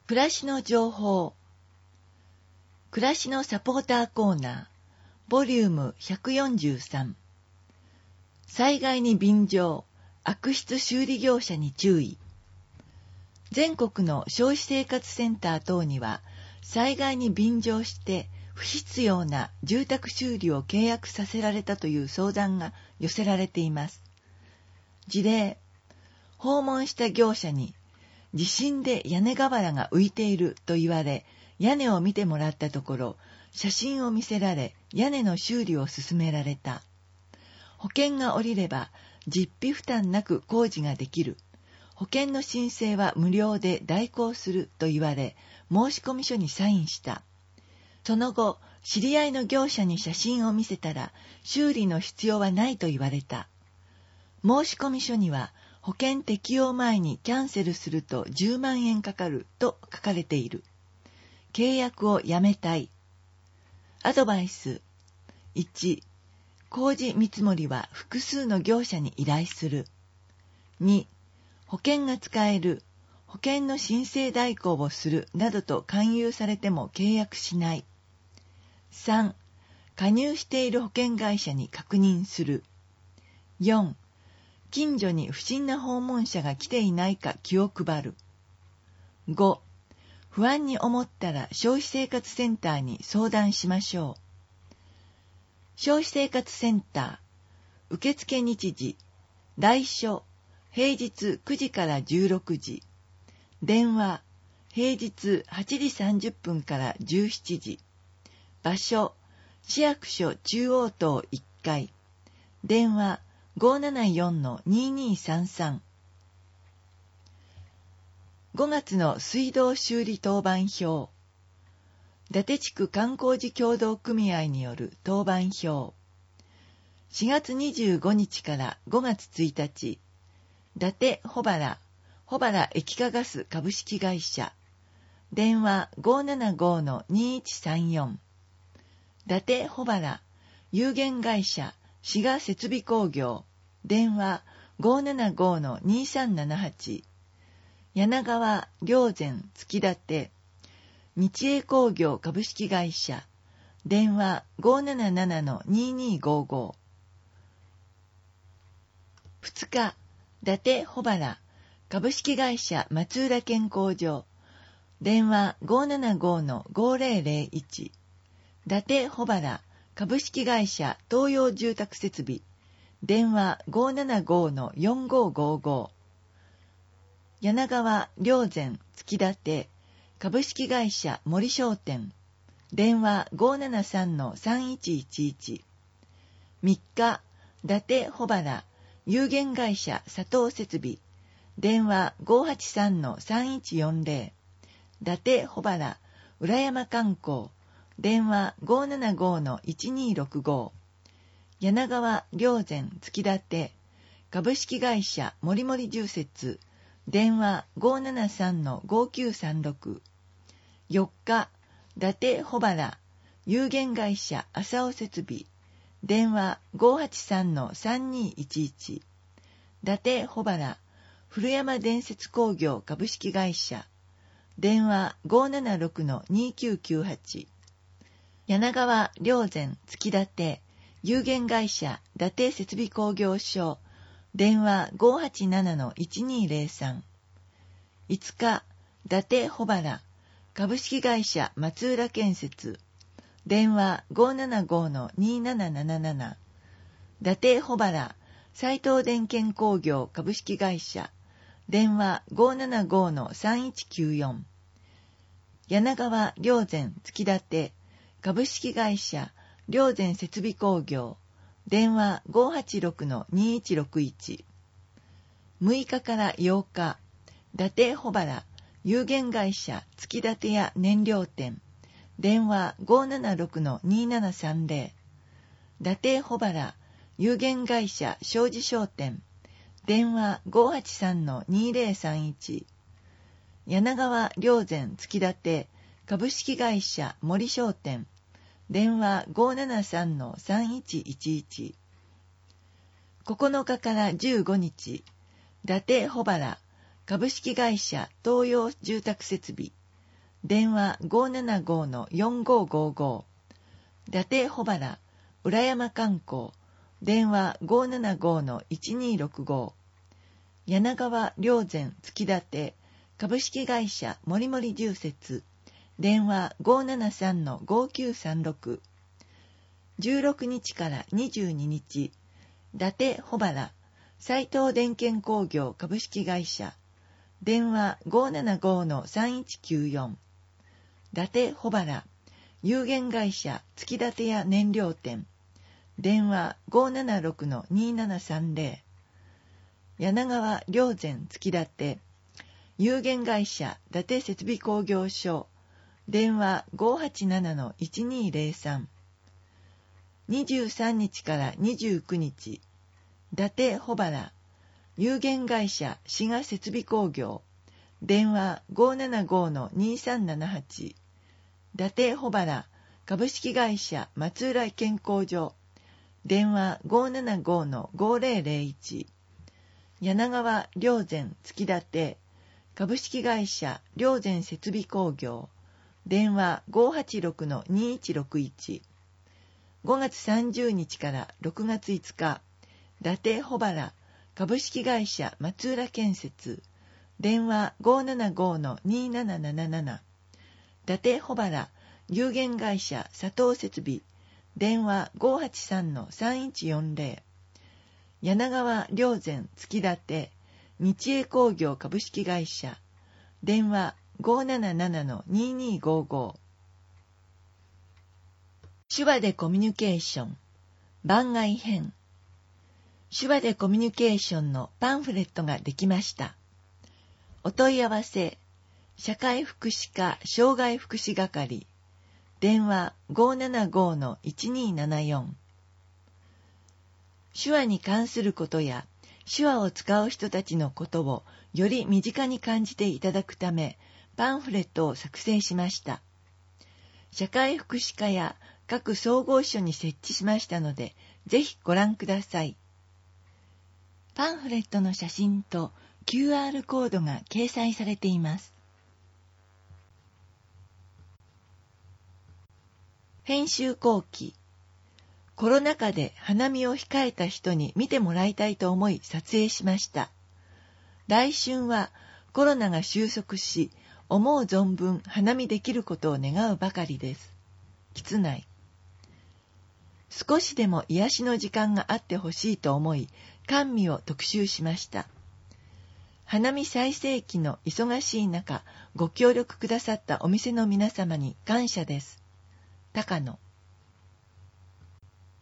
暮らしの情報、暮らしのサポーターコーナー、ボリューム143、災害に便乗、悪質修理業者に注意。全国の消費生活センター等には、災害に便乗して不必要な住宅修理を契約させられたという相談が寄せられています。事例、訪問した業者に、地震で屋根瓦が浮いていると言われ、屋根を見てもらったところ、写真を見せられ、屋根の修理を勧められた。保険が下りれば、実費負担なく工事ができる。保険の申請は無料で代行すると言われ、申込書にサインした。その後、知り合いの業者に写真を見せたら、修理の必要はないと言われた。申込書には、保険適用前にキャンセルすると10万円かかると書かれている。契約をやめたい。アドバイス。1、工事見積もりは複数の業者に依頼する。2、保険が使える、保険の申請代行をするなどと勧誘されても契約しない。3、加入している保険会社に確認する。4、近所に不審な訪問者が来ていないか気を配る。5、不安に思ったら消費生活センターに相談しましょう。消費生活センター、受付日時、来所、平日9時から16時、電話、平日8時30分から17時、場所、市役所中央棟1階、電話、574-2233。5月の水道修理当番表。伊達地区観光地協同組合による当番表。4月25日から5月1日、伊達保原液化ガス株式会社。電話 575-2134。伊達保原有限会社滋賀設備工業。電話 575-2378。柳川霊山月立日栄工業株式会社。電話 577-2255。2日、伊達保原株式会社松浦健康所。電話 575-5001。伊達保原株式会社東洋住宅設備。電話 575-4555。柳川霊山月立株式会社森商店。電話 573-3111。3日、伊達保原有限会社佐藤設備。電話 583-3140。伊達保原浦山観光。電話 575-1265。柳川霊山月立株式会社もりもり住設。電話 573-5936。4日、伊達保原有限会社浅尾設備。電話 583-3211。伊達保原古山伝説工業株式会社。電話 576-2998。柳川霊山月立有限会社伊達設備工業所。電話 587-1203。5日、伊達保原株式会社松浦建設。電話 575-2777。伊達保原斉藤電建工業株式会社。電話 575-3194。柳川霊山月立株式会社霊山設備工業。電話 586-2161。6日から8日、伊達保原有限会社月立屋燃料店。電話 576-2730。伊達保原有限会社庄司商店。電話 583-2031。柳川霊山月立株式会社森商店。電話 573-3111。9日から15日、伊達保原株式会社東洋住宅設備。 電話 575-4555。伊達穂原、浦山観光、電話 575-1265。柳川霊山月立、株式会社もりもり住設、電話 573-5936。16日から22日、伊達穂原、斉藤電建工業株式会社、電話 575-3194。伊達穂原、有限会社月立屋燃料店、電話 576-2730。柳川霊山月立、有限会社伊達設備工業所、電話 587-1203。23日から29日、伊達穂原、有限会社滋賀設備工業、電話 575-2378。伊達穂原、株式会社松浦健康所、電話 575-5001。柳川霊山月立、株式会社霊山設備工業、電話 586-2161。5月30日から6月5日、伊達穂原、株式会社松浦建設、電話 575-2777。伊達穂原、有限会社佐藤設備、電話 583-3140。柳川霊山月立、日栄工業株式会社、電話 577-2255。手話でコミュニケーション番外編。手話でコミュニケーションのパンフレットができました。お問い合わせ、社会福祉課障害福祉係、電話 575-1274。手話に関することや手話を使う人たちのことをより身近に感じていただくため、パンフレットを作成しました。社会福祉課や各総合所に設置しましたので、ぜひご覧ください。パンフレットの写真と QR コードが掲載されています。編集後期。コロナ禍で花見を控えた人に見てもらいたいと思い撮影しました。来春はコロナが収束し、思う存分花見できることを願うばかりです。橘内。少しでも癒しの時間があってほしいと思い、甘味を特集しました。花見最盛期の忙しい中、ご協力くださったお店の皆様に感謝です。高野。